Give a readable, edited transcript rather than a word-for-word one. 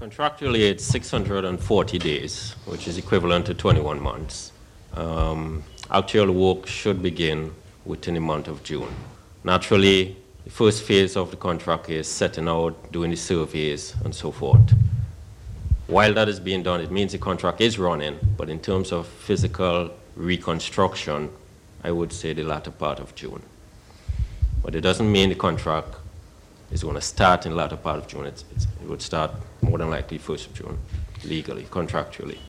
Contractually, it's 640 days, which is equivalent to 21 months. Actual work should begin within the month of June. Naturally, the first phase of the contract is setting out, doing the surveys, and so forth. While that is being done, it means the contract is running, but in terms of physical reconstruction, I would say the latter part of June. But it doesn't mean the contract is going to start in the latter part of June. It would start more than likely 1st of June, legally, contractually.